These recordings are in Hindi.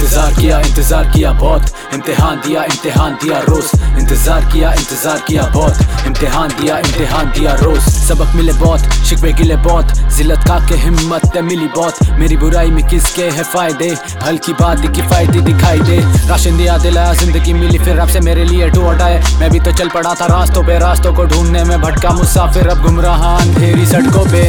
इंतजार किया बहुत, इम्तिहान दिया रोज। इंतजार किया बहुत, इम्तिहान दिया रोज। सबक मिले बहुत, शिकवे गिले बहुत, जिल्लत का के हिम्मत मिली बहुत। मेरी बुराई में किसके है फायदे, हल्की बात किफायती दिखाई दे। राशन दिया दिलाया जिंदगी मिली फिर आपसे मेरे लिए टू हटाए। मैं भी तो चल पड़ा था रास्तों पे, रास्तों को ढूंढने में भटका मुसाफिर, अब घूम रहा अंधेरी सड़कों पे।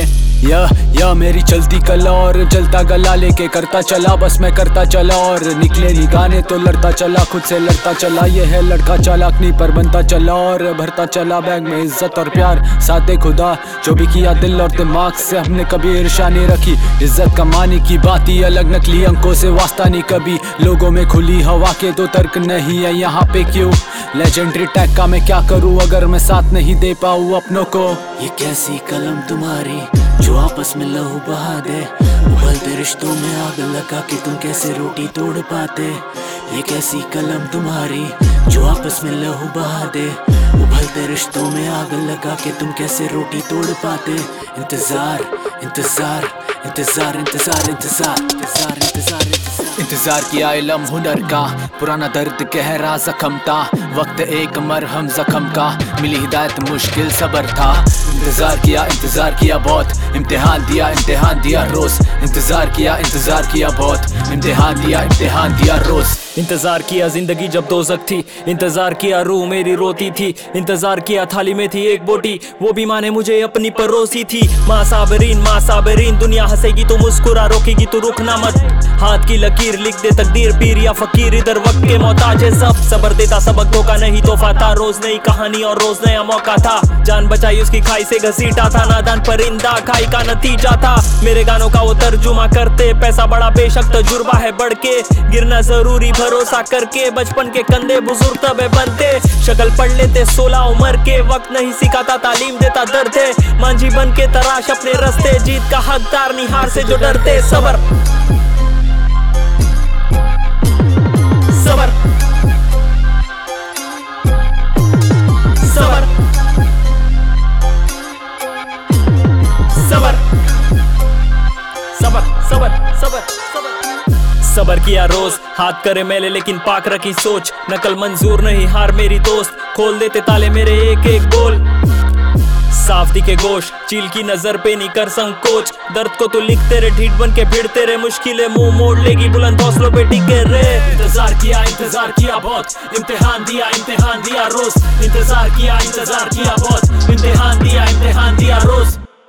या मेरी चलती कला और जलता गला लेके करता चला, बस मैं करता चला और निकले नहीं गाने तो लड़ता चला, खुद से लड़ता चला। ये है लड़का चालाक नहीं पर बनता चला और भरता चला बैग में इज्जत और प्यार। साथ खुदा जो भी किया दिल और दिमाग से हमने कभी ईर्ष्या नहीं रखी। इज्जत कमाने की बात ही अलग, नकली अंकों से वास्ता नहीं कभी। लोगों में खुली हवा के दो तर्क नहीं है यहाँ पे क्यों। लेजेंडरी टैग का मैं क्या करूँ अगर मैं साथ नहीं दे पाऊँ अपनों को। ये कैसी कलम तुम्हारी जो आपस में लहू बहा दे, उबलते रिश्तों में आग लगा के तुम कैसे रोटी तोड़ पाते। ये कैसी कलम तुम्हारी जो आपस में लहू बहा दे, उबलते रिश्तों में आग लगा के तुम कैसे रोटी तोड़ पाते। इंतजार इंतजार इंतजार इंतजार इंतजार इंतजार इंतजार इंतजार किया इल्म हुनर का, पुराना दर्द गहरा जख्म था। वक्त एक मरहम जख्म का, मिली हिदायत मुश्किल सबर था। इंतजार किया बहुत, इम्तिहान दिया रोज। इंतजार किया बहुत, इम्तिहान दिया रोज। इंतजार किया जिंदगी जब दोज़ख थी, इंतजार किया रूह मेरी रोती थी। इंतजार किया थाली में थी एक बोटी, वो भी माँ ने मुझे अपनी परोसी थी। माँ साबरीन दुनिया हंसेगी तो मुस्कुरा, रोकेगी तो रुकना मत। हाथ की लकीर लिख दे तकदीर, पीर या फकीर इधर वक्त के मोहताज है सब। सबर देता सबक धोखा नहीं तोहफा था, रोज नई कहानी और रोज नया मौका था। जान बचाई उसकी खाई से घसीटा था, नादान परिंदा खाई का नतीजा था। मेरे गानों का वो तर्जुमा करते, पैसा बड़ा बेशक तजुर्बा है बढ़ के। गिरना जरूरी भरोसा करके, बचपन के कंधे बुजुर्ग तबे बनते। शक्ल पढ़ लेते 16 उम्र के, वक्त नहीं सिखाता तालीम देता दर्द है। मांझी बन के तराश अपने रास्ते, जीत का हकदार निहार से जो डरते। सबर सबर सबर सबर सबर सबर सबर सबर किया रोज, हाथ करे मैले लेकिन पाक रखी सोच। नकल मंजूर नहीं हार मेरी दोस्त, खोल देते ताले मेरे एक एक बोल। साफ दिखे गोश, चील की नजर पे नहीं कर संकोच। दर्द को तू लिखते रे, ढीठ बन के भिड़ते रे, मुश्किलें मुंह मोड़ लेगी बुलंद हौसलों पे टिके रे। इंतजार किया बहुत, इम्तिहान दिया रोज। इंतजार किया बहुत, इम्तिहान